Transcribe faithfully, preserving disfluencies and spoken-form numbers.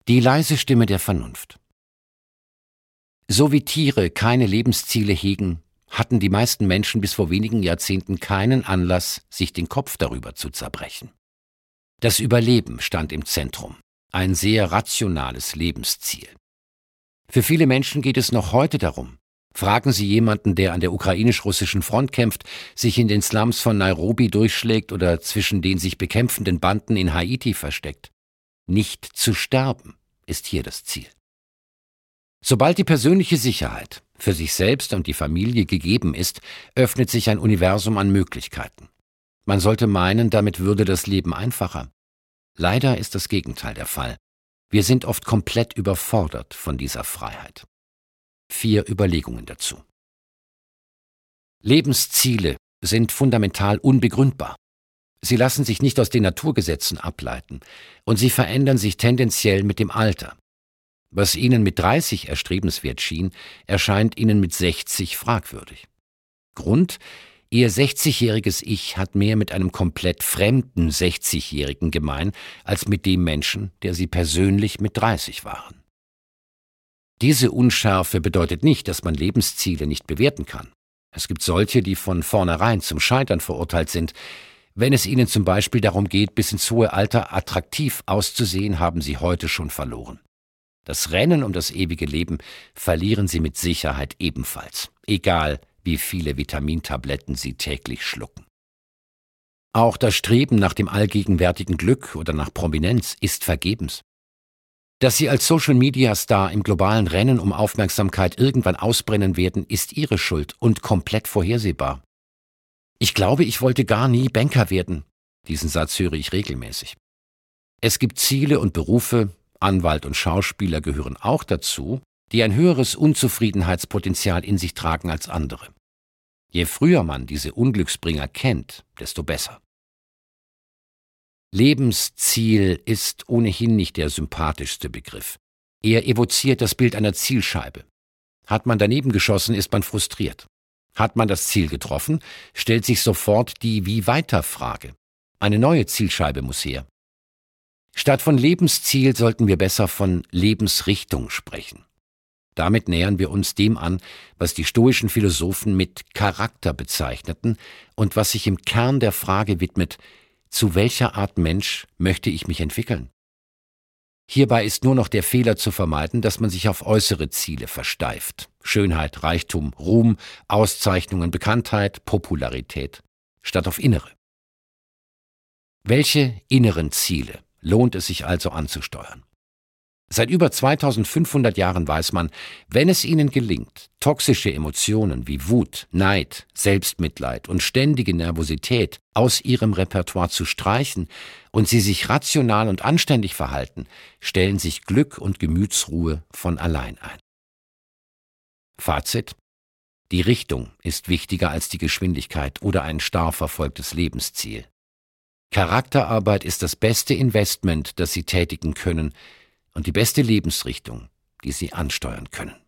Die leise Stimme der Vernunft. So wie Tiere keine Lebensziele hegen, hatten die meisten Menschen bis vor wenigen Jahrzehnten keinen Anlass, sich den Kopf darüber zu zerbrechen. Das Überleben stand im Zentrum, ein sehr rationales Lebensziel. Für viele Menschen geht es noch heute darum. Fragen Sie jemanden, der an der ukrainisch-russischen Front kämpft, sich in den Slums von Nairobi durchschlägt oder zwischen den sich bekämpfenden Banden in Haiti versteckt. Nicht zu sterben ist hier das Ziel. Sobald die persönliche Sicherheit für sich selbst und die Familie gegeben ist, öffnet sich ein Universum an Möglichkeiten. Man sollte meinen, damit würde das Leben einfacher. Leider ist das Gegenteil der Fall. Wir sind oft komplett überfordert von dieser Freiheit. Vier Überlegungen dazu. Lebensziele sind fundamental unbegründbar. Sie lassen sich nicht aus den Naturgesetzen ableiten und sie verändern sich tendenziell mit dem Alter. Was Ihnen mit dreißig erstrebenswert schien, erscheint Ihnen mit sechzig fragwürdig. Grund: Ihr sechzigjähriges Ich hat mehr mit einem komplett fremden sechzigjährigen gemein, als mit dem Menschen, der Sie persönlich mit dreißig waren. Diese Unschärfe bedeutet nicht, dass man Lebensziele nicht bewerten kann. Es gibt solche, die von vornherein zum Scheitern verurteilt sind. Wenn es Ihnen zum Beispiel darum geht, bis ins hohe Alter attraktiv auszusehen, haben Sie heute schon verloren. Das Rennen um das ewige Leben verlieren Sie mit Sicherheit ebenfalls, egal wie viele Vitamintabletten Sie täglich schlucken. Auch das Streben nach dem allgegenwärtigen Glück oder nach Prominenz ist vergebens. Dass Sie als Social-Media-Star im globalen Rennen um Aufmerksamkeit irgendwann ausbrennen werden, ist Ihre Schuld und komplett vorhersehbar. Ich glaube, ich wollte gar nie Banker werden. Diesen Satz höre ich regelmäßig. Es gibt Ziele und Berufe, Anwalt und Schauspieler gehören auch dazu, die ein höheres Unzufriedenheitspotenzial in sich tragen als andere. Je früher man diese Unglücksbringer kennt, desto besser. Lebensziel ist ohnehin nicht der sympathischste Begriff. Er evoziert das Bild einer Zielscheibe. Hat man daneben geschossen, ist man frustriert. Hat man das Ziel getroffen, stellt sich sofort die Wie-weiter-Frage. Eine neue Zielscheibe muss her. Statt von Lebensziel sollten wir besser von Lebensrichtung sprechen. Damit nähern wir uns dem an, was die stoischen Philosophen mit Charakter bezeichneten und was sich im Kern der Frage widmet: Zu welcher Art Mensch möchte ich mich entwickeln? Hierbei ist nur noch der Fehler zu vermeiden, dass man sich auf äußere Ziele versteift. Schönheit, Reichtum, Ruhm, Auszeichnungen, Bekanntheit, Popularität, statt auf innere. Welche inneren Ziele lohnt es sich also anzusteuern? Seit über zweitausendfünfhundert Jahren weiß man, wenn es Ihnen gelingt, toxische Emotionen wie Wut, Neid, Selbstmitleid und ständige Nervosität aus Ihrem Repertoire zu streichen und Sie sich rational und anständig verhalten, stellen sich Glück und Gemütsruhe von allein ein. Fazit: Die Richtung ist wichtiger als die Geschwindigkeit oder ein starr verfolgtes Lebensziel. Charakterarbeit ist das beste Investment, das Sie tätigen können, und die beste Lebensrichtung, die Sie ansteuern können.